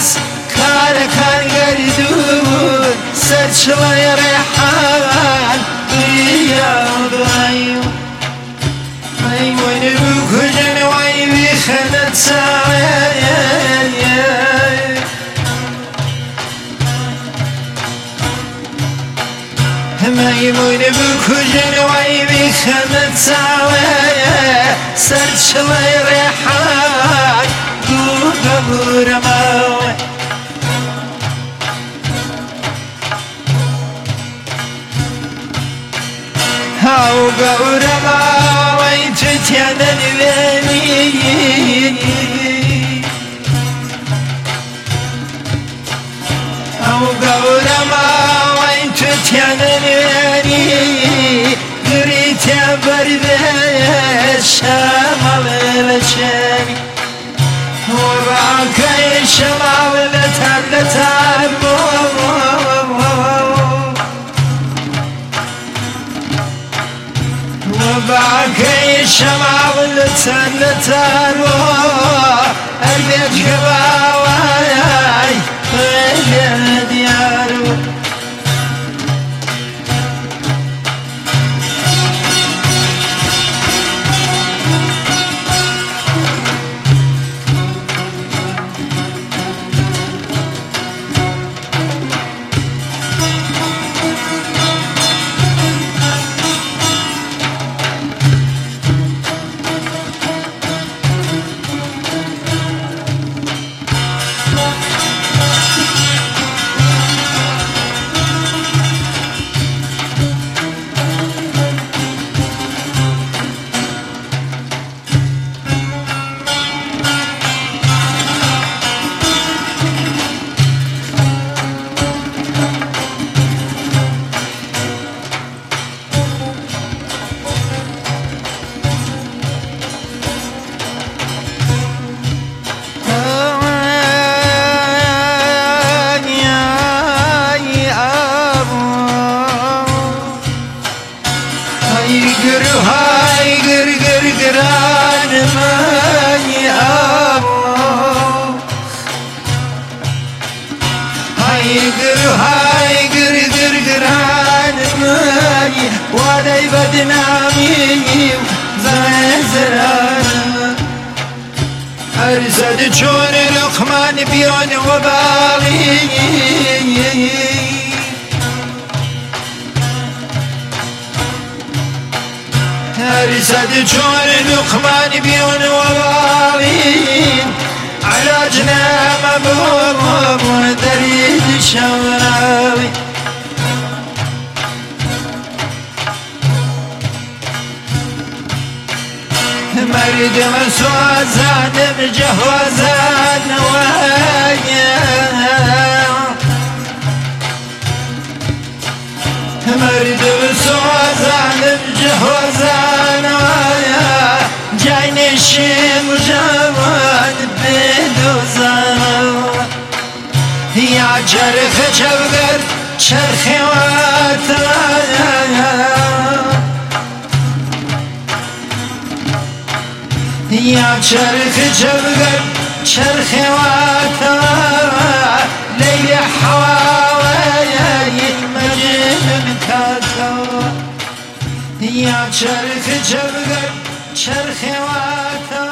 بس کار گردون سرچلای ریحان بیادایم میمونه بکجن وای بیخنت سایم میمونه بکجن وای بیخنت سایم سرچلای ریحان قبورما هاو قبورما وين تتيانا نباني هاو قبورما وين تتيانا نباني قريت يا بردش شامل بشامي وبعكي شمال لتان وبعكي شمال لتان البيت كباواي يا ديارو هاي قر قران ماني أبو هاي قر قران ماني وادي بدنامي زرزران أرزد جون لقمان بيون وبالي رسد جون لقمان بيون وبالين على جنام أبوه دريد شوراوي مريد مسوازان بجهوازان نوايا مريد مسوازان بجهوازان نوايا جايني شيم وجوان بدوزان يا جرخ جوغر شرخي واتايا يا شرخ جوغر شرخي واتايا ليلي حواوي مجنون كاتو يا شرخ جوغر شرخي واتايا